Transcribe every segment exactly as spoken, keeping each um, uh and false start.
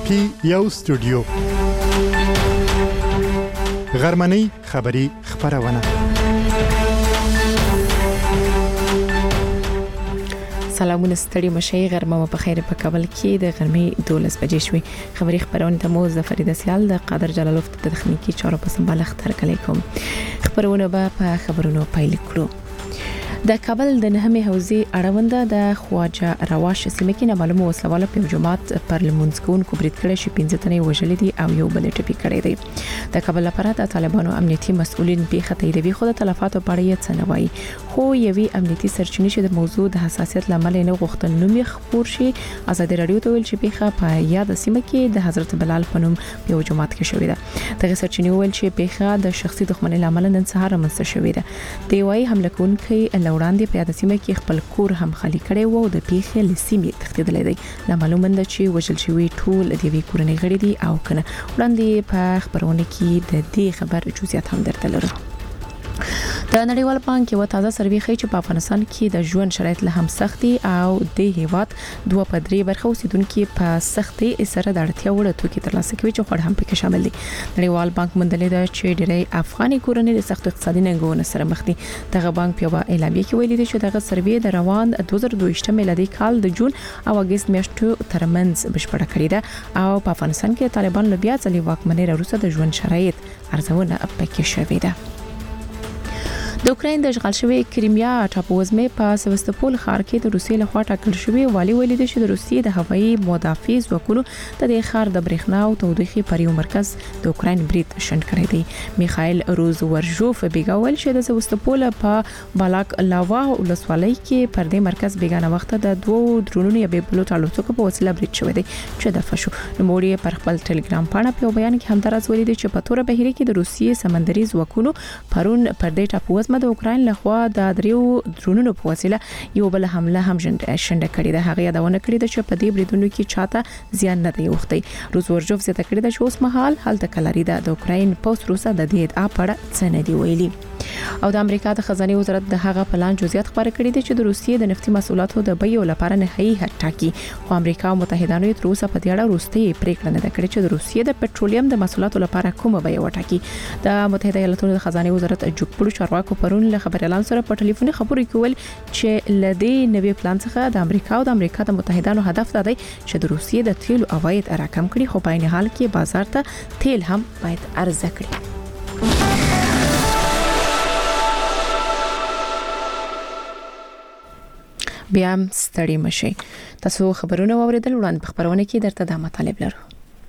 کې یو استودیو غرمنۍ خبری خبرونه. سلامونه ستړي مشي غرمه په خیر په کابل کې د غرمې دولس بجې شوې. خبري خبرونه ته مو ظفر سیال د قادر جلالوف د تخنیکی چارو په سمبالښت ترکلې کوم. خبرونه به په خبرونو پیل کړو. د کابل د نهمې حوزې اړونده د خواجه رواش سیمه کې معلومه وسلواله په جماعت پر لمونځکون کوبریت کړي شي پنځه تنې وژل دي او یو بل ټپي کړي دي. د کابل لپاره د طالبانو امنیتي مسؤلین په خطې دی خو د تلفاتو په اړه څه نه وایي. خو یوې امنیتي سرچینې چې د موضوع د حساسیت لامل نه غوښتل نوم یې خبر شي. ازادي رادیو ته ویل چې په په یاد سیمه کې د حضرت بلال پنوم په جماعت کې شوې ده. دغه سرچینې ویل چې په د شخصي دښمنۍ لامل نن سهار منځ شوې ده. دی وايي حمله کوونکي وړاندې په یاد سیمه کې خپل کور هم خالی کړي وو او د پیښې لسیمې تخدیدلې دي. معلومه ده چې وژل شوی ټول د وی کورنۍ غړي دي او کنه وړاندې په خبرونه کې د دې خبر جزئیات هم درته لرو. د نړیوال بانک یو تازه سروې ښیي چې په افغانستان کې د ژوند شرایط له هم سختي او د هیواد دوه پدري برخه اوسیدونکو په سختي سره د اړتیا وړ توکي ترلاسه کوي چې خور هم پکې شامل دي. نړیوال بانک مندلې ده چې ډېری افغاني کورنۍ د سخت اقتصادي ننګونو سره مخ دي. دغه بانک په اعلامیه کې ویلي دی چې دغه سروې د روان دوه زره دوه ویشت میلادي کال د جون او اگست میاشتو ترمنځ بشپړه کړې ده او په افغانستان کې طالبان له بیا ځلې واکمنۍ وروسته د ژوند شرایط ارزونه پکې شوې ده. د اوکراین د اشغال شوی کریمیا ټاپووزمې په سیواستوپول ښار کې د روسیې لخوا ټاکل شوی والی ویلي دی چې د روسیې د هوایي مدافع ځواکونو د دې ښار د برېښنا او تودوخې پر یو مرکز د اوکراین برید شنډ کړی دی. میخایل روزورژوف بیګاول چې د سیواستوپول په بالاک لاوا ولسوالۍ کې پر دې مرکز بیګانه وخت د دوه درونونو یا بلوط الوتکو په وسیله برید شوی دی چې د فشو نوموړي پر خپل ټلګرام پاڼه په بیان کې هم درز ویلي دی چې په تور بهیره کې د روسیې سمندري ځواکونو پرون پر دې ټاپووزمې د اوکراین لخوا د دریو درونونو په وسیله یو بل حمله هم شنډه کړې ده. هغه یادونه کړې ده چې په دې بریدونو کې چاته زیان نه دی وختی. روزورژوف زیاته کړې ده چې اوس مهال هلته کلاري ده د اوکراین پوس روسه د دې ادعا په اړه څه نه دی ویلي. او د امریکا د خزانه وزارت د هغه پلان جزئیات خبر کړی دی چې د روسیې د نفتي محصولاتو د بیو لپاره نهایي حد ټاکي. خو امریکا او متحدانو تر اوسه په دې اړه وروستي پریکړه نه کړې چې د روسیې د پټرولیم د محصولاتو لپاره کومه بیه وټاکي. د متحده ایالاتونو د خزانه وزارت جوګپړو چارواکو پرون له خبر اعلان سره په ټلیفون خبرې کول چې لدې نوې پلان څخه د امریکا او د امریکا د متحدانو هدف دی چې د روسیې د تیلو عواید راکم کړي خو په عین حال کې بازار ته تیل هم باید عرضه کړي. بیا هم ستړي مشي. تاسو خبرونه واوریدل وړاندې په خبرونه کې درته د مطالب لرو.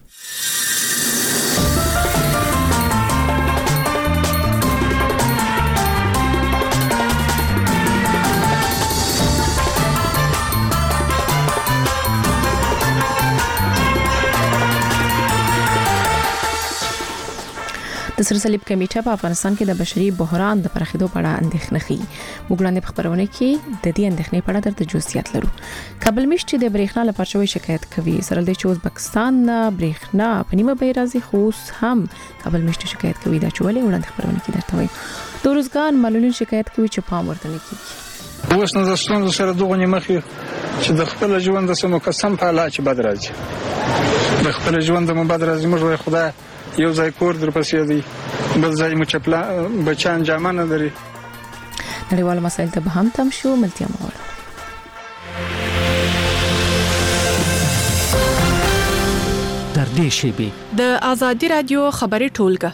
د سر صلیب کمیټه په افغانستان کې د بشري بحران د پراخېدو په اړه اندېښنه ښيي. موږ وړاندې په خبرونه کې د دې اندېښنې په اړه درته جزئیات لرو. کابل مشت د برېښنا لپاره شوی شکایت کوي. سره د چوز پاکستان برېښنا په نیمه به راځي خو هم کابل مشت شکایت کوي دا چولې وړاندې خبرونه کې درته وایم. د روزګان معلولین شکایت کوي چې پام ورته نه کیږي. اوس نه ځښتون سره دغه نیمخې چې د خپل ژوند د سمو قسم په اړه چې بد راځي. د خپل ژوند د مبادر راځي موږ خدای یو ځای کور در پسې دی بل ځای مو چپلا بچان جامه نه لري. نړیوال مسایل ته به هم تم شو ملتیا مول. در دې شیبه د ازادي رادیو خبري ټولګه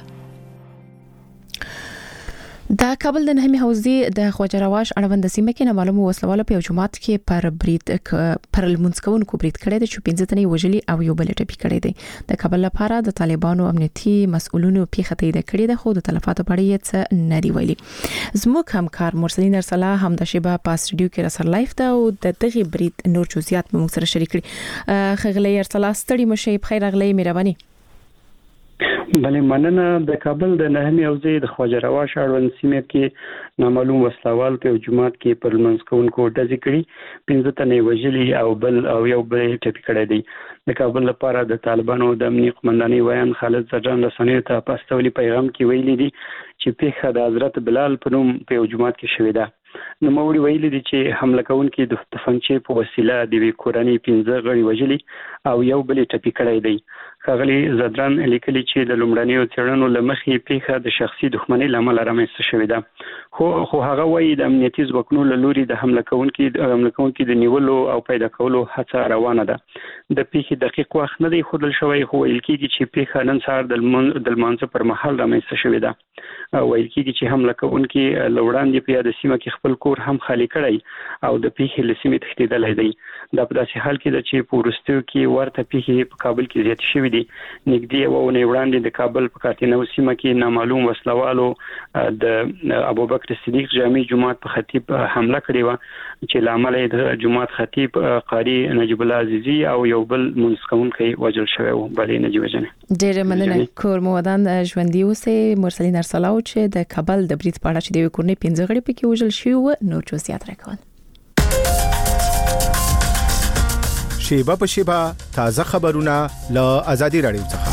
د کابل د نهمې حوزې د خواجه رواش اړوند سیمه کې معلومه وسلواله په جماعت کې پر برید پر لمونځکونکو برید کړی دی چې پنځه تنې وژلي او یو بل ټپي کړی دی. د کابل لپاره د طالبانو امنیتي مسؤلینو پیښه تایید کړې ده خو د تلفاتو په اړه څه نه دی ویلي. زموږ همکار مرسلین ارسلا هم د شیبه په استودیو کې رسر لایف ده او د دغه برید نور جزئیات موږ سره شریک کړي. خغلی ارسلا ستړي مشه بخیر اغلی مهرباني. بلې مننه. د کابل د نهمې حوزې د خواجه رواش اړوند سیمه کې نامعلوم وسلوال په جماعت کې پر لمونځکونکو ډزې کړي پنځه تنې وژلي او بل او یو بل ټپي کړی دی. د کابل لپاره د طالبانو د امنیت قومندانۍ ویان خالد زرجان رسنیو ته په استولي پیغام کې ویلي دي چې پیښه د حضرت بلال په نوم په جماعت کې شوې ده. نو موري ویلي دي چې حمله کوونکي د تفنګچې په وسیله د کورنۍ پنځه غړي وژلي او یو بل ټپي کړی دی. ښاغلي زدران لیکلي چې د لومړنیو څېړنو له مخې پیښه د شخصي دښمنۍ له امله رامنځته شوې ده. خو خو هغه وایي د امنیتي ځواکونو له لوري د حمله کوونکي د حمله کوونکي د نیولو او پیدا کولو هڅه روانه ده. د پیښې دقیق وخت نه دی ښودل شوی، خو ویل کېږي چې پیښه نن سهار د لمانځه پر مهال رامنځته شوې ده. ویل کېږي چې حمله کوونکي له وړاندې په یاده سیمه کې خپل کور هم خالي کړی او د پیښې له سیمې تښتېدلی دی. دا په داسې حال کې ده چې په وروستیو کې ورته پیښې په کابل کې زیاتې شوې دي. نږدې یوه اونۍ وړاندې د کابل په کاتینو سیمه کې نامعلوم وسلوالو د ابوبکر صدیق جامع جومات په خطیب حمله کړې وه چې له امله یې د جومات خطیب قاري نجیب الله عزیزي او یو بل لمونځ کوونکی وژل شوی و. بلې نجیبه جانې ډېره مننه. کور مو ودان ژوندي اوسئ. مرسلین ارسلاو چې د کابل د برید په اړه چې د یوې کورنۍ پنځه غړي پکې وژل شوي وو نور جزئیات راکول. شیبه په شیبه تازه خبرونه له آزادي رادیو څخه.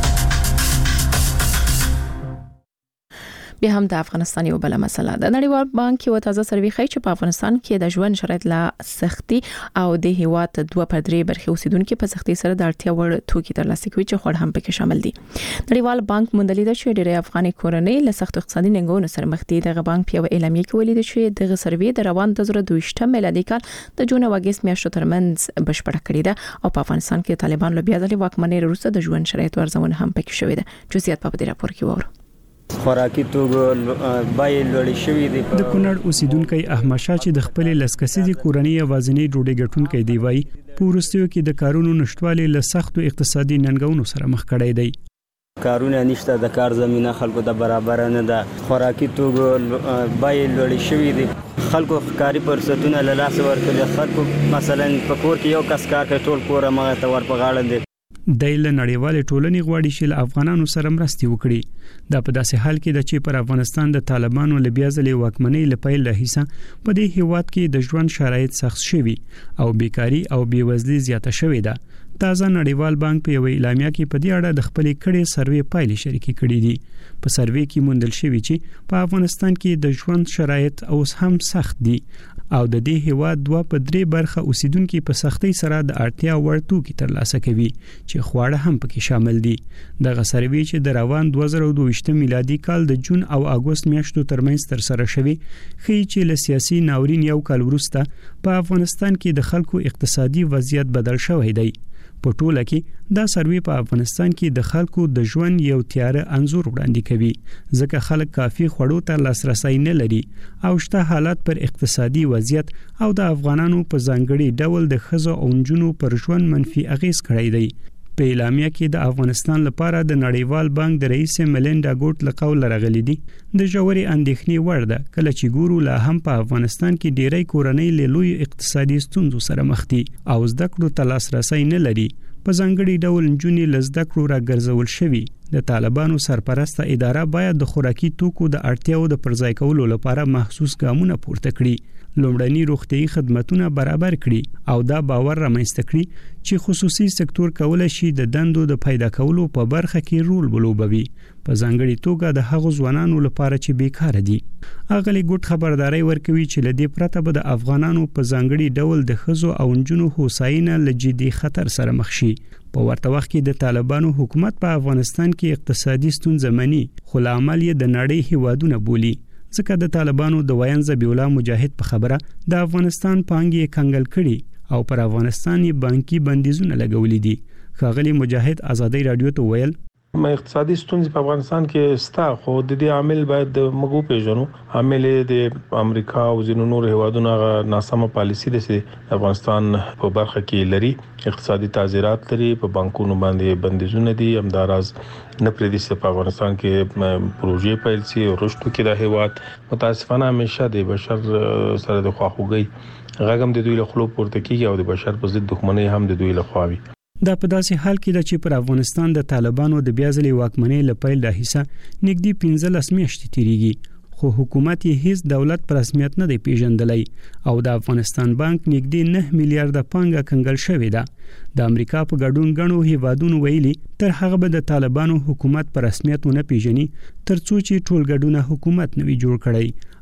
بیا هم د افغانستان یو بل مسله د نړیوال بانک یو تازه سروې ښیي چې په افغانستان کې د ژوند شرایط لا سختي او د هیواد دوه پر درې برخې اوسیدونکو په سختي سره د اړتیا وړ توکي ترلاسه کوي چې خور هم پکې شامل دي. نړیوال بانک موندلې ده چې ډېری افغاني کورنۍ له سخت اقتصادي ننګونو سره مخ دي. دغه بانک په اعلامیه کې ویلي چې دغه سروې د روان د دوه هزار میلادي کال د جون او اګست میاشتو ترمنځ بشپړه کړې ده او په افغانستان کې طالبان له بیا ځلې واکمنۍ وروسته د ژوند شرایط ارزونه هم پکې شوې ده. جزئیات په دې راپور کې وورو. خوراکي توګه بای لوړ شوی دی. د کونړ اوسیدونکو احمد شاه چې د خپل لسکسيزي کورنۍ اوازنۍ ډوډۍ ګټونکو دی وای پورستیو کې د کارونو نشټوالي له سختو اقتصادي ننګونو سره مخ کړی دی. کارونه نشته، د کار زمينه خلکو د برابر نه ده. خوراکي توګه بای لوړ شوی دی. خلکو کاری فرصتونه له لاس ورکړي. خلکو مثلا په کور کې یو کس کار کوي ټول کور مغه ته ور په غاړه دی. د نړیوال ټولنې غواړي چې له افغانانو سره مرستې وکړي. دا په داسې حال کې د چې پر افغانستان د طالبانو له بیا ځلې واکمنۍ لپاره له حصہ په دې هیواد کې د ژوند شرایط سخت شوي او بیکاری او بیوزلي زیاته شوې ده. تازه نړیوال بانک په یو اعلامیه کې په دې اړه د خپلې کړې سروې پایلې شریکې کړې دي. په سروې کې موندل شوی چې په افغانستان کې د ژوند شرایط اوس هم سخت دي او د دې هیواد دوه په درې برخه اوسیدونکو په سختۍ سره د اړتیا وړ توکي ترلاسه کوي چې خواړه هم پکې شامل دي. دغه سروې چې د روان دوه زره دوه میلادي کال د جون او اګوست میاشتو ترمنځ تر سره شوی ښیي چې له سیاسي ناورین یو کال وروسته په افغانستان کې د خلکو اقتصادي وضعیت بدل شوی دی. په ټوله کې دا سروې په افغانستان کې د خلکو د ژوند یو تیاره انزور وړاندې کوي ځکه خلک کافي خوړو ته لاسرسي نه لري او شته حالات پر اقتصادي وضعیت او د افغانانو په ځانګړي ډول د ښځو او نجونو پر ژوند منفي اغیز کړی دی. په اعلامیه کې د افغانستان لپاره د نړیوال بانک د رئیس ملینډا ګوټ له قول راغلي دي د جوړي اندېښنې وړ ده کله چې ګورو لا هم په افغانستان کې ډېری کورنۍ له لوی اقتصادي ستونزو سره مخ دي او زده کړو ته لاسرسي نه لري. په ځانګړي ډول نجونې له زده کړو راګرځول شوي. د طالبانو سرپرسته اداره باید د خوراکي توکو د اړتیاو د پرځای کولو لپاره محسوس ګامونه پورته کړي، لومړني روغتيایي خدماتونه برابر کړي او دا باور رامنځته کړي چې خصوصي سکتور کولای شي د دندو د پیدا کولو په برخه کې رول ولوبوي، په ځانګړي توګه د هغو ځوانانو لپاره چې بیکاره دي. اغلی ګډ خبرداري ورکوي چې لدې پرته به د افغانانو په ځانګړي ډول د خزو او نجونو هوساینه له جدي خطر سره مخ شي. په ورته وخت کې د طالبانو حکومت په افغانستان کې اقتصادي ستونزې مني، خو له عمل یې د نړۍ هیوادونه بولي. ځکه د طالبانو د وین ذبیح الله مجاهد په خبره د افغانستان پانګې کنګل کړي او پر افغانستان یې بانکي بندیزونه لګولې دي. ښاغلي مجاهد آزادۍ رادیو ته ویل ما اقتصادي ستونزې په افغانستان کې ستا خو د دې عامل باید د مګو پیژنو. عامل د امریکا او ځینو نور هیوادونو غا ناسمه پالیسي ده چې افغانستان په برخه کې لري، اقتصادي تعزیرات لري، په بانکونو باندې بندیزونه دي، همداراز نه پرې دي چې په افغانستان کې پروژې پیل شي او رشد کې د هیواد متاسفانه همیشه د بشر سره د خواخوږي غږم د دوی له خلو پورته کیږي او د بشر په ضد دښمنۍ هم د دوی له خوا وي. دا په داسې حال کې ده چې پر افغانستان د طالبانو د بیا ځلې واکمنۍ لپاره د حصہ نږدې پنځلس میاشتې تیریږي، خو حکومت یې هیڅ دولت پر رسمیت نه دی پیژندلی او د افغانستان بانک نږدې نه میلیارډ پانګه کنګل شوې ده. د امریکا په ګډون غنو هیوادونو ویلي تر هغه به د طالبانو حکومت پر رسمیت نه پیژني ترڅو چې ټولګډونه حکومت نوي جوړ کړي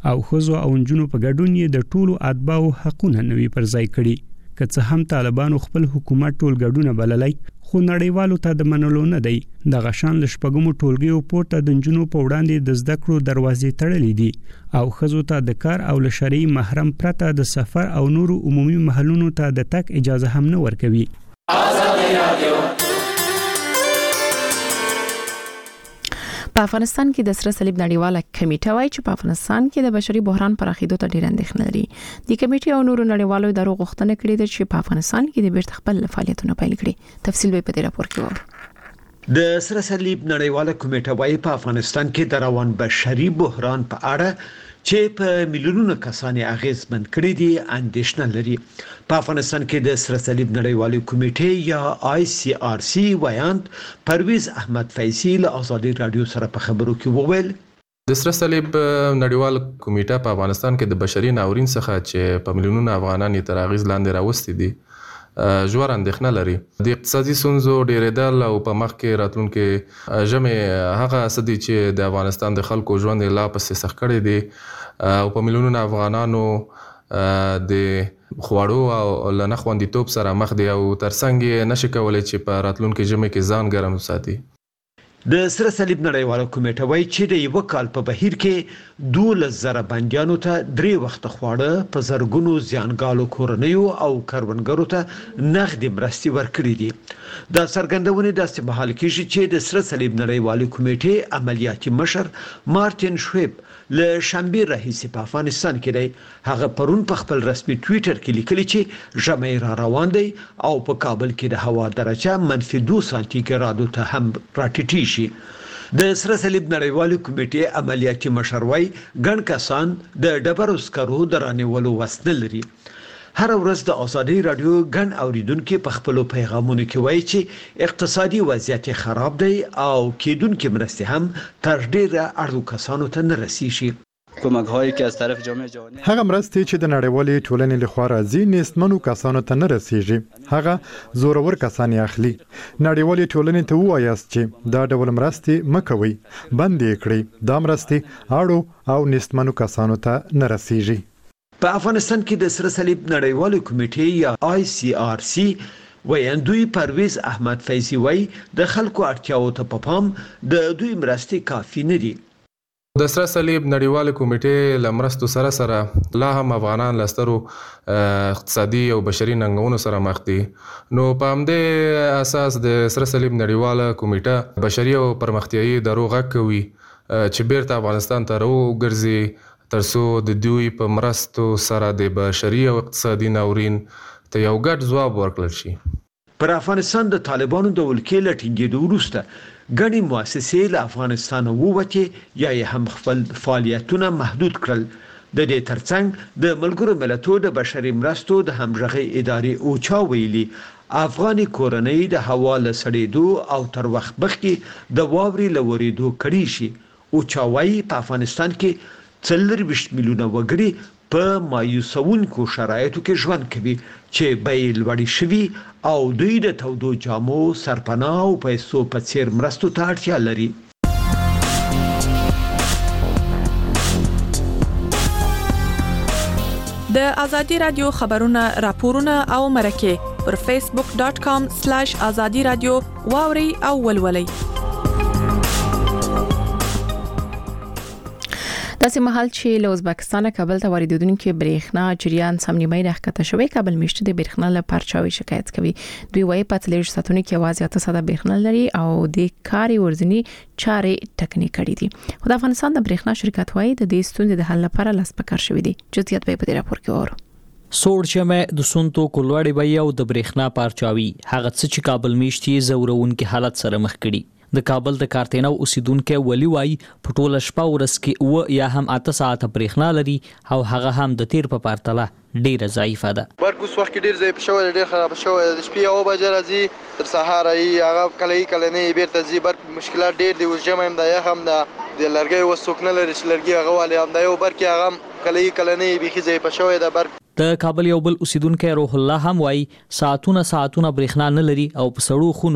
او خزو او نجونو په ګډون یې د ټولو اتباعو حقونه نوي پر ځای کړي. که څه هم طالبانو خپل حکومت ټول ګډونه بللای خو نړیوالو ته د منلو نه دی. د غشان لشپګمو ټولګیو پورته د نجونو په وړاندې د زده کړو دروازې تړلې دي او خزو ته د کار او لشرعي محرم پرته د سفر او نورو عمومي محلونو ته د تک اجازه هم نه ورکوي. په افغانستان کې د سره صلیب نړیواله کمیټه وايي چې په افغانستان کې د بشري بحران پراخېدو ته ډېر اندېښنه لري. د کمیټې او نورو نړیوالو ادارو غوښتنه کړې ده چې په افغانستان کې د بیرته خپل فعالیتونه پیل کړي. تفصیل به په دې راپور کې وو. د سره صلیب نړیواله کمیټه وايي په افغانستان کې د روان بشري بحران په اړه چې په میلیونونو کسان اغیزمن کړي دي اندېښنه لري. په افغانستان کې د سره صلیب نړیواله کمیټې یا آی سی آر سی وایاند پرویز احمد فیضی له آزادي رادیو سره په خبرو کې وویل د سره صلیب نړیوال کمیټه په افغانستان کې د بشري ناورین څخه چې په میلیونونو افغانان یې تر اغیز لاندې راوستي دي ژور اندېښنه لري. د اقتصادي ستونزو ډېرېدل او په مخ کې راتلونکي ژمې هغه سدي چې د افغانستان د خلکو ژوند لا پسې سخت کړی دی او په میلیونونو افغانانو د خواړو او لنه خوندیتوب سره مخ دي او ترڅنګ یې نشي کولای چې په راتلونکي ژمې کې ځان ګرم وساتي. د سره صلیب نړیواله کمیټه وايي چې د یو کال په بهیر کې دولس زره بندیانو ته درې وخت خواړه په زرګونو زیانګالو کورنیو او کروندګرو ته نغدي مرستې ورکړي دي. دا څرګندونه داسې مهال کېږي چې د سره صلیب نړیواله کمیټې عملیاتي مشر مارټین شویب له شنبه راهیسې په افغانستان کې دی. هغه پرون په خپل رسمي ټوئیټر کې لیکلي چې ژمی را روان دی او په کابل کې د هوا درجه منفي دوه سانتي ګرادو ته هم راټیټیږي. د سره صلیب نړیواله کمیټې عملیاتي مشر وايي ګڼ کسان د ډبرو سکرو د رانیولو وس نه لري. هر ورځ د آزادي رادیو ګڼ اوریدونکو په خپل پیغامونو کې وایي چې اقتصادي وضعیت خراب دی او کېدونکو مرستې هم تر ډیره اړو کسانو ته نه رسیږي. کمک‌هایی که از طرف جامعه جهانی هغه مرستې چې د نړیوالې ټولنې لخوا راځي نېستمنو کسانو ته نه رسیږي. هغه زورور کسان یې اخلي. نړیوالې ټولنې ته وایاست چې دا ډول مرستې مکوي، بند یې کړئ. دا مرستې اړو او نېستمنو کسانو ته نه رسیږي. په افغانستان کې د سره صلیب نړیواله کمیټې یا آی سی آر سی ویاندوی پرویز احمد فیضی وای د خلکو اړتیاو ته په پام د دوی مرستې کافي نه دي. د سره صلیب نړیواله کمیټې لمرستو سره سره لا هم افغانان لسترو اقتصادي او بشري ننګونو سره مخ دي. نو په همدې اساس د سره صلیب نړیواله کمیټه بشري او پرمختیایي دروغ کوي چې بیرته افغانستان ته راوګرځي ترڅو د دوی په مرستو سره د بشري او اقتصادي ناورین ته یو ګډ ځواب ورکړل شي. پر افغانستان د طالبانو د ولکې لټینګېدو وروسته ګڼې مؤسسې له افغانستان ووتې یا یې هم خپل فعالیتونه محدود کړل. د دې ترڅنګ د ملګرو ملتونو د بشري مرستو د همغږي ادارې اوچا ویلي افغاني کورنۍ د هوا له سړېدو او تر وخت مخکې د واورې له ورېدو کړي شي. اوچا وايي په افغانستان کې څلورویشت میلیونه وګړي په مایوسونکو شرایطو کې ژوند کوي چې بیې لوړې شوي او دوی د تودو جامو، سرپناه او پیسو په څیر مرستو ته اړتیا لري. د آزادي رادیو خبرونه، راپورونه او مرکه پر فیسبوک ډاٹ کام سلیش آزادي رادیو واوري او ولولئ. داسې مهال چې له ازبکستان کابل ته واردېدونکو برېښنا جریان سم نیمه راښکته شوی کابل میشته د برېښنا له پرچاوي شکایت کوي. دوی وايي په تلویزیون ساتونکو کې आवाज اته ساده برېښنا لري او د کاري ورځنی چارې ټکنی کړي دي. خو د افغانستان د برېښنا شرکت وايي د دې ستونزې د حل لپاره لاس پکار شوی دی. جزئیات به په دې راپور کې اورو. سوړ چمه د سونتو کولوړی وي او د برېښنا پرچاوي هغه څه چې کابل میشتي زورونکو حالت سره مخ کړي. د کابل د کارتینو اوسیدونکو ولی وای په ټوله شپه ورځ کې و یا هم اته ساعته برېښنا لري او هغه هم د تیر په پرتله ډیره ضعیفه ده. برګوس وخت کې ډیر ضعیف شوی، ډیر خراب شوی. د شپې او بجې راځي تر سهار یې هغه کله کله نه بیرته ځي. برګ مشکلات ډیر دي. اوس جمع هم د یخ هم د لرګي وسوک نه لري چې لرګي هغه والی هم د یو برګ هغه کله کله نه بيخي ضعیف شوی د برګ. د کابل یو بل اوسیدونکو روح الله هم وای ساعتونه ساعتونه برېښنا نه لري او په سړو خونو کې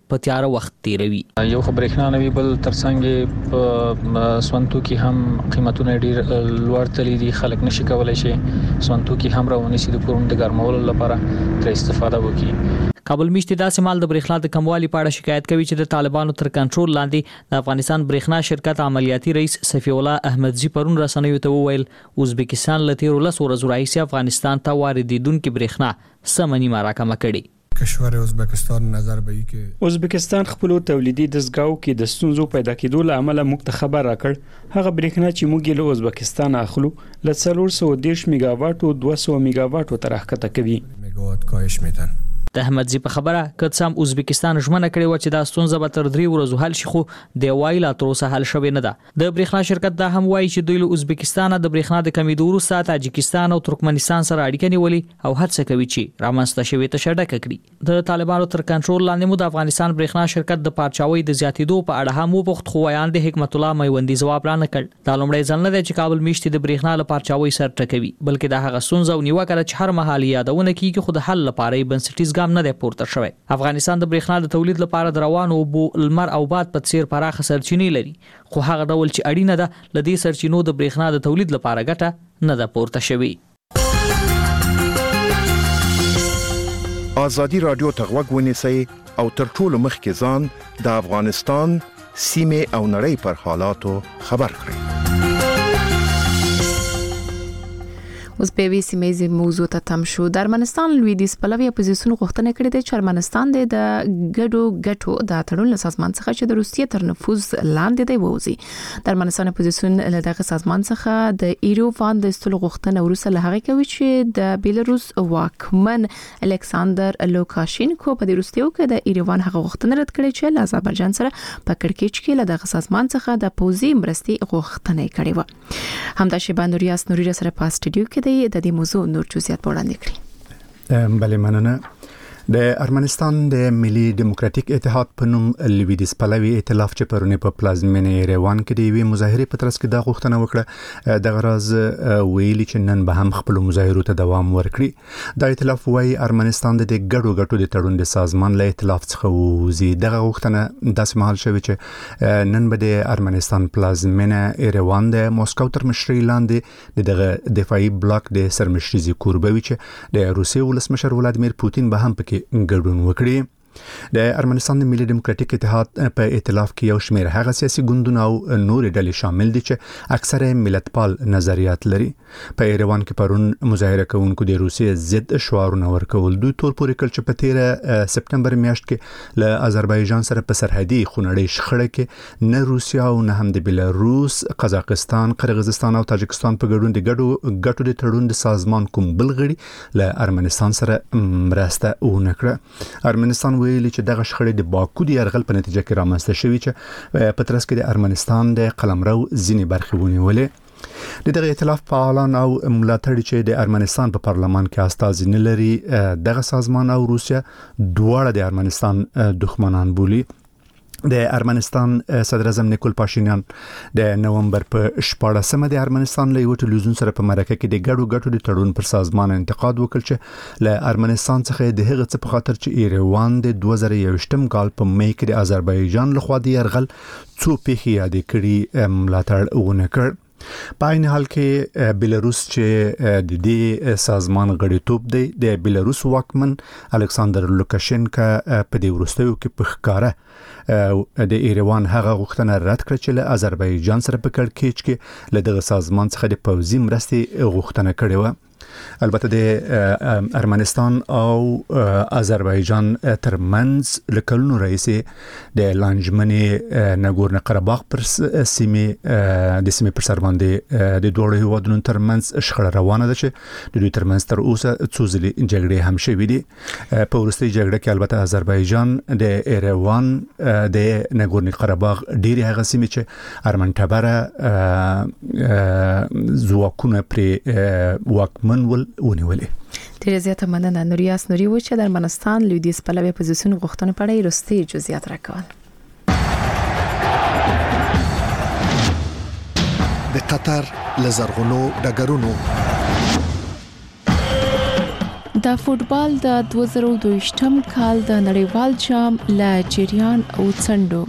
په تیار وخت تیروي. یو خبرېخنا نوی بل ترڅنګ په سونتو کې هم قیمتونه ډیر لوړ تللی دي، خلک نشي کولای شي سونتو کې هم راونی سي د پرون د ګرمولو لپاره تر استفاده وکړي. کابل میشت داسې مال د برېښنا د کموالي په اړه شکایت کوي چې د طالبانو تر کنټرول لاندې د افغانستان برېښنا شرکت عملیاتي رئیس صفی الله احمدزي پرون رسنیو ته وویل ازبکستان له تیرو لس ورځو راهیسې افغانستان ته واردېدونکې برېښنا سمنی راکمه کړي. کشور ازبکستان نظر به ای که ازبکستان خپل تولیدي دستګاو کې د ستونزو پیدا کېدو له امله موږ ته خبر راکړ هغه برېښنا چې موږ له ازبکستان اخلو ل څلور سوه دېرش میگا واټ او دوه سوه میگا واټ ته راښکته کوي. میگا واټ کاهش میدن. د احمدزي په خبره که سم ازبکستان ژمنه کړې و چې دا ستونزه به تر درې ورځو حل شي، خو د وایي لا تر اوسه حل شوې نه ده. د برېښنا شرکت دا هم وایي چې دوی له ازبکستان د برېښنا د کمیدو وروسته تاجکستان او ترکمنستان سره اړیکې نیولې او هڅه کوي چې رامنځته شوې ته ډکه کړي. د طالبانو تر کنټرول لاندې مو د افغانستان برېښنا شرکت د پارچاوي د زیاتېدو په اړه هم وپوښت، خو ویاند حکمت الله میوندي ځواب را نه کړ. دا لومړی ځل نه دی چې کابل میشت د برېښنا له پارچاوي سر ټکوي، بلکې دا هغه ستونزه او نیوکه ده چې هر مهال یادونه کیږي، خو د حل لپاره یې بنسټیز ګام نه دی پورته شوی. افغانستان د برېښنا د تولید لپاره د روانو اوبو، لمر او باد په څیر پراخه سرچینې لري، خو هغه ډول چې اړینه ده لدې سرچینو د برېښنا د تولید لپاره ګټه نه ده پورته شوی. ازادي رادیو ته غوږ ونیسئ او تر ټولو مخکې ځان د افغانستان سیمې او نړۍ پر حالاتو خبر کړئ. اوس په وی سیمې موضوع ته تم شو. د ارمنستان لویدیځ پلوي اپوزیسیون غوښتنه کړې ده چې ارمنستان د ګډو ګټو د تړون له سازمان څخه چې د روسیې تر نفوذ لاندې دی ووځي. د ارمنستان اپوزیسیون له دغه سازمان څخه د ایروفان د استلو غوښتنه وروسته له هغه کوي چې د بیلاروس واکمن الکساندر لوکاشینکو په د روسیې کې د ایروان هغه غوښتنه رد کړې چې له آذربایجان سره په کړکېچ کې له دغه سازمان څخه د پوزي مرستې غوښتنه کړې و. همدا شیبه نوریاس نوري سره په استډیو کې د دې موضوع نور جزئیات وړاندې کړي. بله مننه. د ارمنستان د ملي ډیموکراتیک اتحاد په نوم لویدیځ پلوي ائتلاف چې پرونه په پلازمینه ایروان کې د وی مظاهره په ترڅ کې د غوښتنه وکړه د غرض ویلي چې نن به هم خپل مظاهرو ته دوام ورکړي. د ائتلاف وايي ارمنستان د ګډو ګټو د تړون د سازمان له ائتلاف څخه وځي. دغه غوښتنه داسې مهال شوې چې نن به د ارمنستان پلازمینه ایروان د موسکو تر مشرۍ لاندې دغه دفاعي بلاک د سرمشري کوربوي چې د روسیې ولسمشر ولادمیر پوتین به هم پکې ګډون وکړي. د ارمنستان د ملي ډیموکراتیک اتحاد په ائتلاف کې یو شمېر هغه سیاسي ګوندونه او نور ډلې شامل دي چې اکثره ملتپال نظریات لري. په ایروان کې پرون مظاهره کوونکو د روسیې ضد شعارونه ورکول. دوی تور پورې کړ چې په تیره سپتمبر میاشت کې له آذربایجان سره په سرحدي خونړۍ شخړه کې نه روسیا او نه هم د بیلاروس، قزاقستان، قرغیزستان او تاجکستان په ګډون د ګډو ګټو د تړون د سازمان کوم بل غړي له ارمنستان سره مرسته ونه کړه. ارمنستان ویلي چې دغه شخړې د باکو د یرغل په نتیجه کې رامنځته شوې چې په ترڅ کې د ارمنستان د قلمرو ځینې برخې ونیولې. د دغه ائتلاف فعالان او ملاتړي چې د ارمنستان په پارلمان کې استازي نه لري دغه سازمان او روسیا دواړه د ارمنستان دښمنان بولي. د ارمنستان صدر اعظم نیکول پاشینیان د نومبر په شپاړسمه د ارمنستان له یو ټلویزیون سره په مرکه کې د ګډو ګټو د تړون پر سازمان انتقاد وکړ چې له ارمنستان څخه د هغه څه په خاطر چې ایروان د دوه زره یوویشتم کال په می کې د آذربایجان لخوا د یرغل څو پیښې یادې کړي ملاتړ ونه کړ. په عین حال کې بیلاروس چې د دې سازمان غړیتوب دی د بیلاروس واکمن الکساندر لوکاشینکا په دې وروستیو کې په ښکاره د ایروان هغه غوښتنه رد کړه چې له آذربایجان سره په کړکېچ کې له دغه سازمان څخه د پوځي مرستې غوښتنه کړې و. البته د ارمنستان او آذربایجان ترمنځ لکلونو راځي د لانجمنې ناګورنو قرهباغ پر سیمه د سیمه پر سر باندې د دوه هیوادونو ترمنځ شخړه روانه ده چې د دوی ترمنځ تر اوسه څو ځلې جګړې هم شوې دي. په وروستۍ جګړه کې البته آذربایجان د ایروان د ناګورنو قرهباغ ډېری هغه سیمې چې ارمنټبره ځواکونه پر واکمن ونیولې. ډیره زیاته مننه. نوریاس نوري و چې د ارمنستان لویدیځ پلوي اپوزیسیون غوښتنه پړې رستي جزئیات راکول. د قطر لزرغونو ډګرونو د فوټبال د دوه زره دوه ویشتم کال د نړیوال جام لا جریان او څنډو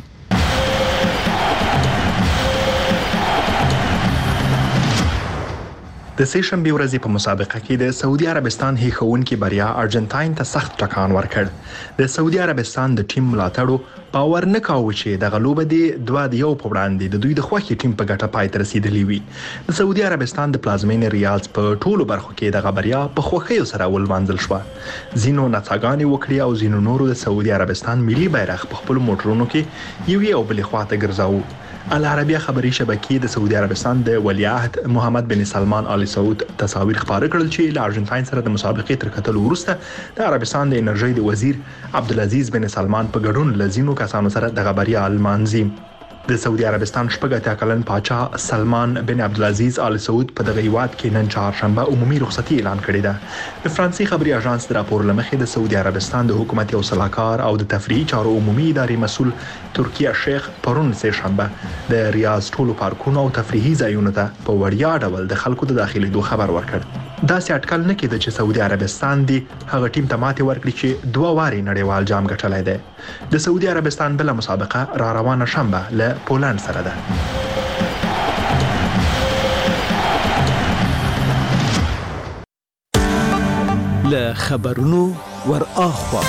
د سې شنبې ورځې په مسابقه کې د سعودي عربستان هیښوونکي بریا ارجنټاین ته سخت ټکان ورکړ د سعودي عربستان د ټیم ملاتړو باور نه کاوه چې د غلوب دی دوه د یو په وړاندې د دوی د خوښي ټیم په ګټه پای ته رسیدلی وي د سعودي عربستان د پلازمینې ریاض په ټولو برخو کې د بریا په خوښۍ سره ولمانځل شو زینو نڅاګانې وکړي او زینو نورو د سعودي عربستان ملي بیرغ په خپل موټرونو کې یو یو بل خواته ګرځاو العربیه خبري شبکې د سعودي عربستان د ولیعهد محمد بن سلمان آل سعود تصاویر خبره کړل چې له ارجنټاین سره د مسابقې تر کتلو وروسته د عربستان د انرژي د وزیر عبدالعزيز بن سلمان په ګډون لزینو کسانو سره د خبري المانزي د سعودي عربستان شپږ اتیا کلن پاچا سلمان بن عبدالعزيز آل سعود په دغه هیواد کې نن چهارشنبه عمومي رخصتي اعلان کړې ده د فرانسې خبري اژانس د راپور لمخې د سعودي عربستان د حکومت یو صلاحکار او د تفریحي چارو عمومي ادارې مسول ترکیه شیخ پرون سه شنبه د ریاض ټولو پارکونو او تفریحي ځایونو ته په وړیا ډول د خلکو د داخلي دوه خبر ورکړ دا سي اټکل نه کېده چې سعودي عربستان دی هغه ټیم ته ماته ورکړي چې دوه واري نړیوال جام ګټلای دی د سعودي عربستان بل مسابقه را روانه شنبه له پولند سره ده له خبرونو ور اخوا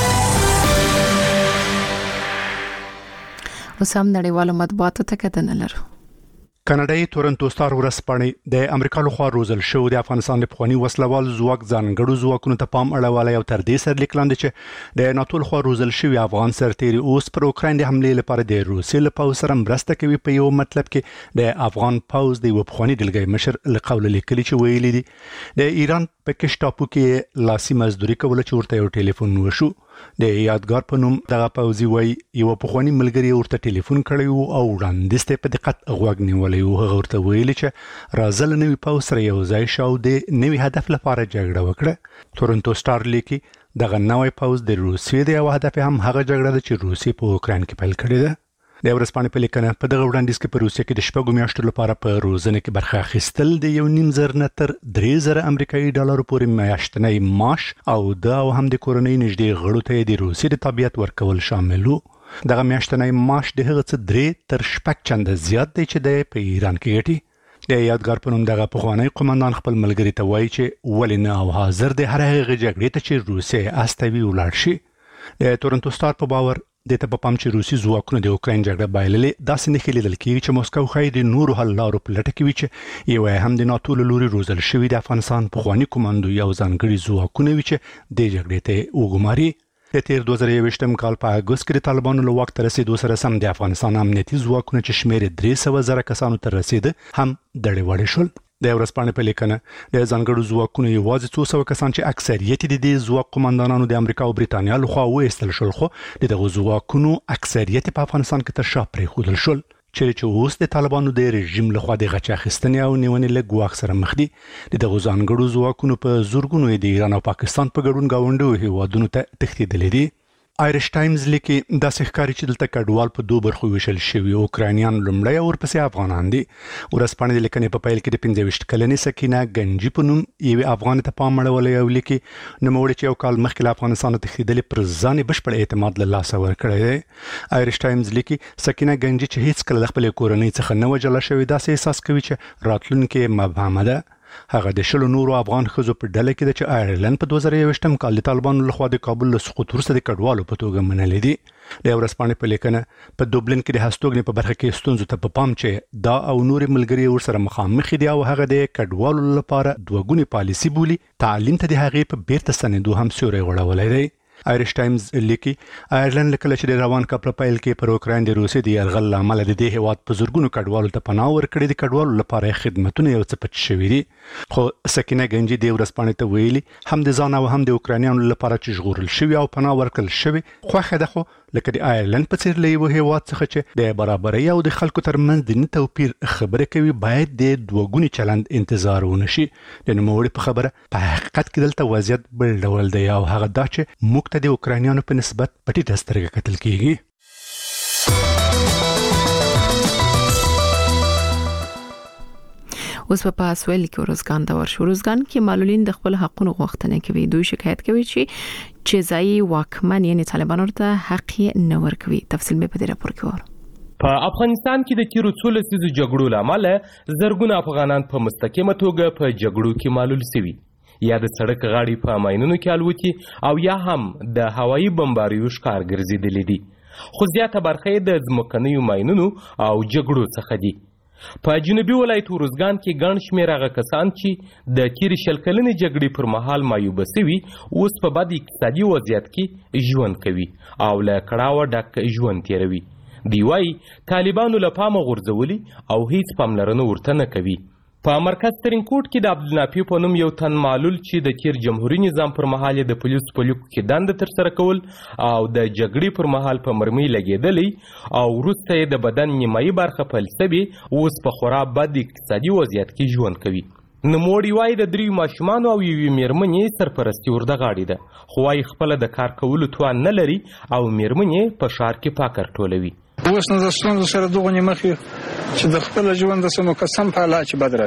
وسام نړیوالو مطبوعاتو ته کتنه لرو کاناډایي تورنټو ستار ورځپاڼې د امریکا لخوا روزل شو د افغانستان د پخوانی وسلوال ځواک ځانګړو ځواکونو ته پام اړولای او تر دې سره لیکلاند چې د ناتو لخوا روزل شوی افغان سرتیري اوس پر اوکراین د حمله لپاره د روسي له پوځ سره مرسته کوي په یو مطلب کې د افغان پوځ د پخوانی دلګي مشر لقول لیکلي چې ویلي دي د ایران په کشټاپو کې لاسي مزدوري کول چې ورته یو ټلیفون وشو د یادګار په نوم دغه پوځي وای یو پخوانی ملګری ورته ټلیفون کړی او وړاندیز ته په دقت غوږ نیولې او هغه ورته ویل چې راځل نوې پوځ سره یو ځای شو د نوې هدف لپاره جګړه وکړه تورنټو ستار لیکي دغه نوې پوځ د روسیې د یو هدف هم هغه جګړه ده چې روسیې په اوکراین کې پیل کړې ده د ورځپاڼې په لیکنه په دغه وړاندیز کې په روسیې کې د شپږو میاشتو لپاره په روزنه کې برخه اخیستل د یو نیم زر نه تر درې زره امریکایي ډالر پورې میاشتنی معاش او د او هم د کورنۍ نږدې غړو ته د روسیې د تابعیت ورکول شامل وو دغه میاشتنی معاش د هغه څه درې تر شپږ چنده زیات دی چې د په ایران کې ګټي د یادګار په نوم دغه پخوانی قومندان خپل ملګری ته وایي چې ولې نه او حاضر دی هر هغه جګړې ته چې روسیې استوي ولاړ شي د تورنټو ستار په باور د ته په پام چې روسي ځواکونه د اوکراین جګړه بایللې داسې نه خلیدل کېږي چې موسکو خای د نورو حل لارو په لټه کې وي چې یو هم د ناتو له لوري روزل شوی د افغانستان پخوانی کمانډو یو ځانګړي ځواکونه وي چې د جګړې ته وګماري د تیر دوه زره یوویشتم کال په اګوست کې د طالبانو له واک ته رسیدو سره سم د افغانستان امنیتي ځواکونه چې شمیر درې سوه زره کسانو ته رسیده هم دړې وړې شول د ورځپاڼې په لیکنه د ځانګړو ځواکونو یوازې څو سوه کسان چې اکثریت د دې ځواک قومندانانو د امریکا او بریتانیا لخوا وایستل شول خو د دغه ځواکونو اکثریت په افغانستان کې تر شا پرېښودل شول چې اوس د طالبانو د رژیم لخوا د غچ اخیستنې او نیونې له ګواښ سره مخ دي د دغه ځانګړو ځواکونو په زورګونو د ایران او پاکستان په ګډون گاونډیو هیوادونو ته تښتېدلې دي آیرش ټایمز لیکي داسې ښکاري چې دلته کډوال په دوه برخو ویشل شوي اوکراینیان لومړی او ورپسې افغانان دي ورځپاڼې د لیکنې په پیل کې د پنځه ویشت کلنې سکینه ګنجي په نوم یوې افغان ته پام اړولی او لیکي نوموړې چې یو کال مخکې له افغانستانه تښتېدلې پر ځان یې بشپړ اعتماد له لاسه ورکړی دی آیرش ټایمز لیکي سکینه ګنجي چې هیڅکله د خپلې کورنۍ څخه نه وه جلا شوې داسې احساس کوي چې راتلونکې مبهمه ده هغه د شلو نورو افغان ښځو په ډله کې ده چې آیرلند په دوه زره یوویشتم کال د طالبانو لخوا د کابل له سقوط وروسته د کډوالو په توګه منلې دي د ورځپاڼې په لیکنه په دوبلن کې د هستوګنې په برخه کې ستونزو ته په پام چې دا او نورې ملګري ورسره مخامخ دي او هغه د کډوالو لپاره دوه ګونې پالیسي بولي تعلیم ته د هغې په بیرته ستنېدو هم سیوری غوړولی دی آیرش ټایمز لیکي آیرلند کله چې د روان کال په پیل کې پر اوکراین د روسي د یرغل له امله د دې هیواد په زورګونو کډوالو ته پناه ورکړې د کډوالو لپاره خدمتونه یو څه پټ شوي دي خو سکینه ګنجي د ورځپاڼې ته ویلي هم د ځان او هم د اوکراینیانو لپاره چې ژغورل شوي او پناه ورکړل شوي خوښه ده خو لکه د آیرلند په څیر له یو هیواد څخه چې د برابرۍ او د خلکو ترمنځ د نه توپیر خبره کوي باید د دوه ګوني چلند انتظار ونه شي د نوموړي په خبره په حقیقت کې دلته وضعیت بل ډول دی او هغه دا چې موږ ته د اوکراینیانو په نسبت په ټیټه سترګه کتل کیږي اوس په پاسویل کې روزګان د ورشو روزګان کې معلولین د خپل حقوقو غوښتنه کوي. دوی شکایت کوي چې چې ځای واکمن یعنی طالبان ورته حق نه ورکوي. تفصیل به په دې راپور کې وره. په افغانستان کې د تیرو څو لسیزو جګړو لامل زرګونه افغانان په مستقیمه توګه په جګړو کې معلول شوي، یا د سړک غاړې په ماینونو کې الوتي او یا هم د هوایي بمباریو ښکار ګرځېدلي دي. خو زیاته برخه د ځمکنیو ماینونو او جګړو څخه دي. په جنوبي ولایت روزګان کې ګڼ شمېر هغه کسان چې د تیرې شل کلنې جګړې پر مهال معیوبه سوي اوس په بد اقتصادي وضعیت کې ژوند کوي او له کړاوه ډک ژوند تیروي. دی وايي طالبانو له پامه غورځولي او هیڅ پاملرنه ورته نه کوي. په مرکز ترینکوټ کې د عبدالنافي په نوم یو تن معلول چې د تیر جمهوریت نظام پر مهال د پولیسو په لیکو کې دنده ترسره کول او د جګړې پر مهال په مرمۍ لګېدلی او وروسته یې د بدن نیمایي برخه فلج سوې، اوس په خورا بد اقتصادي وضعیت کې ژوند کوي. نوموړي وایي د دریو ماشومانو او یوې مېرمنې سرپرستي ورده غاړې ده، خو وایي خپله د کار کولو توان نه لري او مېرمنې په ښار کې پاکر ټولوي. اوس نو د ستونزو سره دغه مخې چې د خپل ژوند د سمو قسم په حالات چې بد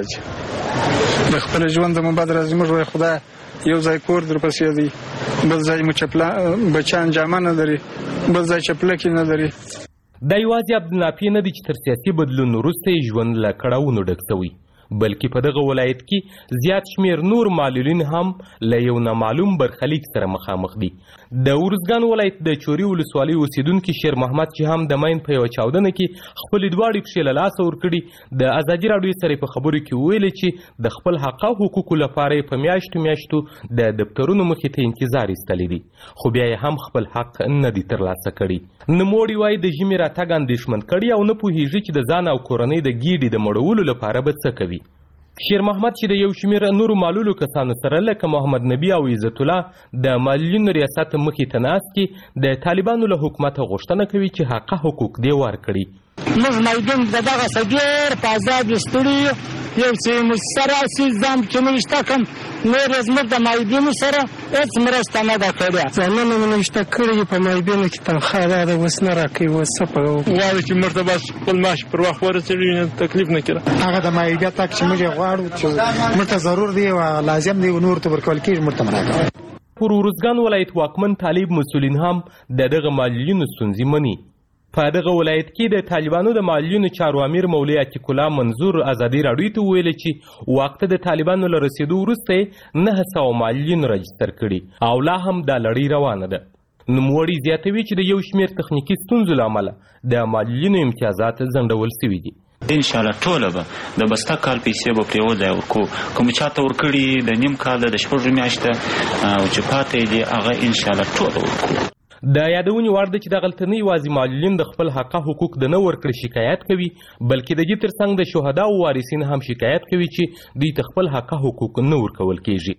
راځي، د خپل ژوند مو بد راځي. موږ وایي خدای یو ځای کور در پسې دی، بل ځای مو چپلا بچان جامه نه لري، بل ځای چپلکې نه لري. دا یوازې عبدالنافي نه دی چې تر سیاسي بدلون وروسته یې ژوند له کړاوونو ډک شوی، بلکې په دغه ولایت کې زیات شمیر نور معلولین هم له یو نامعلوم برخلیک سره مخامخ دي. د ورزګان ولایت د چوري ولسوالۍ اوسیدونکي شیر محمد چې هم د ماین په یو چاودنه کې خپل دواړې پښې له لاسه ورکړي، د ازادي راډیو سره په خبرو کې ویلي چې د خپل حق او حقوقو لپاره په میاشتو میاشتو د دفترونو مخې ته انتظار ایستلی دي، خو بیا یې هم خپل حق نه دی ترلاسه کړی. نوموړي وایي د ژمي راتګ اندېښمن کړي او نه پوهېږي چې د ځان او کورنۍ د ګیډې د مړولو لپاره به څه کوي. شیر محمد چې د یو شمېر نورو معلولو کسانو سره لکه محمد نبی او عزت الله د معلولینو ریاست مخې ته ناست کې د طالبانو له حکومته غوښتنه کوي چې حق حقوق دې ورکړي. موږ مایدین د دغه ډېر په آزاد ایستلي یو، چې موږ سره هسې ځان چې موږ شته کوم نور یې زموږ د مایدینو سره هېڅ مرسته نه ده کړې. ځانونه مو نشته کړي په مایدینو کې تنخوا دا ده، اوس نه راکوي. اوس څه کوو؟ غواړو چې موږ ته بس خپل معاش پر وخت ورسېږي، تکلیف نه کړه. هغه د مایدیا تک چې موږ غواړو چې موږ ته ضرور دی او لازم دی نور ته ورکول کېږي، موږ ته راکوي. پر ورزګان ولایت واکمن طالب مسؤلین هم د دغه معلولینو ستونزې مني. په دغه ولایت کې د طالبانو د معلولینو چارو امیر مولوي عتیق الله منظور ازادي راډیو ته ویلي چې وخت د طالبانو له رسېدو وروسته نهه سوه معلولین راجستر کړي او لا هم دا لړۍ روانه ده. نوموړي زیاتوي چې د یو شمېر تخنیکي ستونزو له امله د معلولینو امتیازات ځنډول سوي دي. ان شاء الله ټوله به د بسته کال پیسې به پرې وځای ورکو، کوم چاته ورکړي د نیم کال د شپږ میاشته او چې پاتې دي هغه ان شاء الله ټوله ورکو. د یادونې وړ ده چې دغلته نه یوازې معلولین د خپل حق حقوق د نه ورکړې شکایت کوي، بلکې د دې ترڅنګ د شهدا او وارثین هم شکایت کوي چې دوی ته خپل حق حقوق نه ورکول کیږي.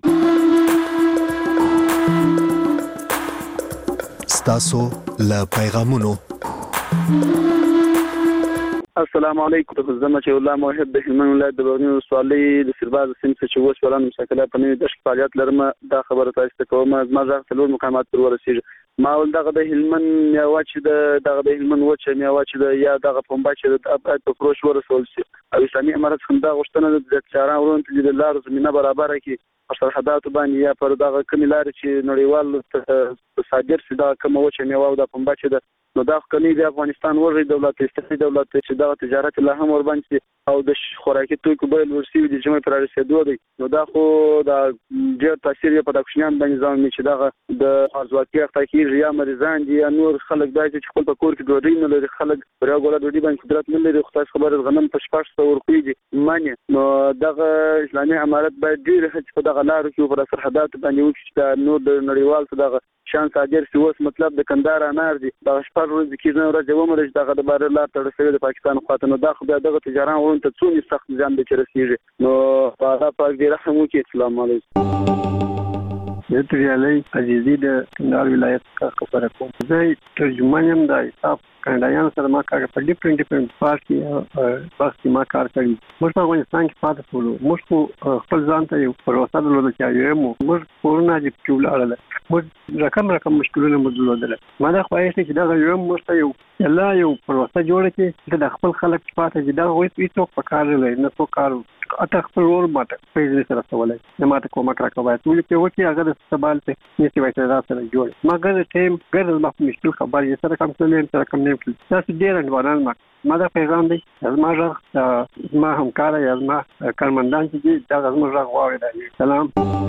ستاسو له پیغامونو. السلام علیکم. زما چې الله موحد د هلمند ولایت د بغنی ولسوالۍ د سرباز سیمې څخه چې اوس وران مشکله په نوې دښت فعالیت لرم، دا خبره تاسو ته کوم. زما ځغ څلور مقامات پر ورسېږي. ما ول دغه د هلمند میوه چې د دغه د هلمند وچه میوه چې د یا دغه پنبه چې د ابعاد په فروش ورسول شي او اسلامي امارت څخه دا غوښتنه ده چې چاران ورون ته د لار زمينه برابر کړي په سرحداتو باندې یا پر دغه کمی لار چې نړیوال صادر شي دا کوم وچه میوه او د پنبه چې د نو دا خکنی د افغانستان ورغی دولت استثنایی دولت چې دا تجارت لا هم ور باندې او د خوراکي توکو بیل ورسي د جمعې پر رسیدو دی. نو دا خو دا ډېر تاثیر په دښمنان باندې ځان چې دا د ارزواکي اختاکیر یا مریضان دي یا نور خلک دا چې خپل په کور کې ډوډۍ نه لري، خلک پر یو ګوله ډوډۍ باندې قدرت نه لري، خو تاسو خبره غنم په شپږ سوه ورکوي معنی. نو دغه اسلامي امارت باید ډېر هڅه په دغه لارو کې پر سرحدات باندې وکړي چې نور د نړیوال څخه دغه شان صادر شي. اوس مطلب د کندهار انار دي دا شپږ ورځې کې نه ورځې ومرج دغه د بار لار تر رسېدو د پاکستان خواته. نو دا خو دغه تجاران ورون ته څومره سخت ځان به رسیږي. نو په هغه پاک دی رحم وکړي. السلام علیکم. زه تریالي عزیزي د کندهار ولایت څخه خبره کوم. زه ترجمان یم د حساب کانډایان سره ما کار په ډیفرنٹ ډیفرنٹ پارټ کې پارټي ما کار کوي. موږ په افغانستان کې پاتې شولو. موږ خپل ځان ته یو پروسه درلوده چې یو موږ کورونه چې ټول اړه موږ رقم رقم مشکلونه موږ درلودل. ما دا خواهش چې دا یو مشته یو الله یو پروسه جوړه کړي چې د خپل خلک پاتې چې دا وایي هیڅ په کار نه نه څو کار اته خپل ور ماته پیژنې سره سوالای نه ماته کومه کار کوي ټول په وکی هغه د سبال ته نشي وایي سره جوړ ما ګر ټیم ګر ما مشکل خبر یې سره کوم څه نه سره کوم نه کړی تاسو ډیر انوانال ما ما دا پیغام دی ما راغ ما همکار یا ما کارمندان چې دا زموږ راغ واوري سلام.